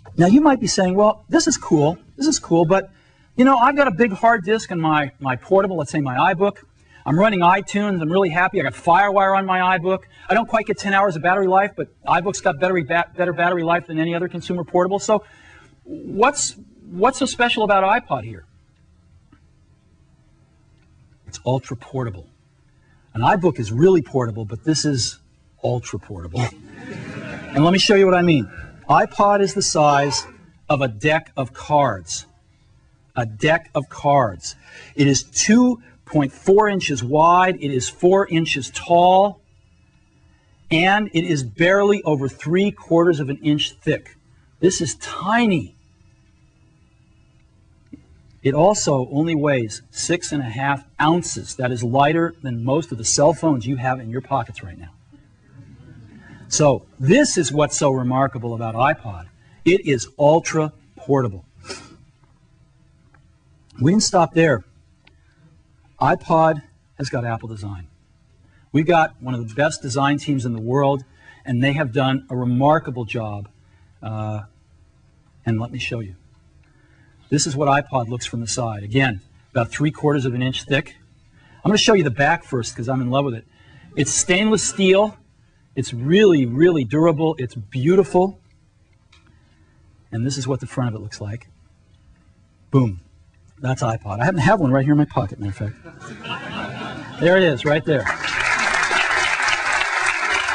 Now you might be saying, well, this is cool, but you know, I've got a big hard disk in my portable, let's say my iBook. I'm running iTunes, I'm really happy, I got FireWire on my iBook. I don't quite get 10 hours of battery life, but iBook's got better battery life than any other consumer portable. So what's so special about iPod here? It's ultra portable. An iBook is really portable, but this is ultra portable. And let me show you what I mean. iPod is the size of a deck of cards. A deck of cards. It is 2.4 inches wide, it is 4 inches tall, and it is barely over 3/4 of an inch thick. This is tiny. It also only weighs 6.5 ounces. That is lighter than most of the cell phones you have in your pockets right now. So this is what's so remarkable about iPod. It is ultra portable. We didn't stop there. iPod has got Apple design. We've got one of the best design teams in the world, and they have done a remarkable job. And let me show you. This is what iPod looks from the side. Again, about 3/4 of an inch thick. I'm going to show you the back first because I'm in love with it. It's stainless steel. It's really, really durable. It's beautiful. And this is what the front of it looks like. Boom. That's iPod. I happen to have one right here in my pocket, matter of fact. There it is, right there.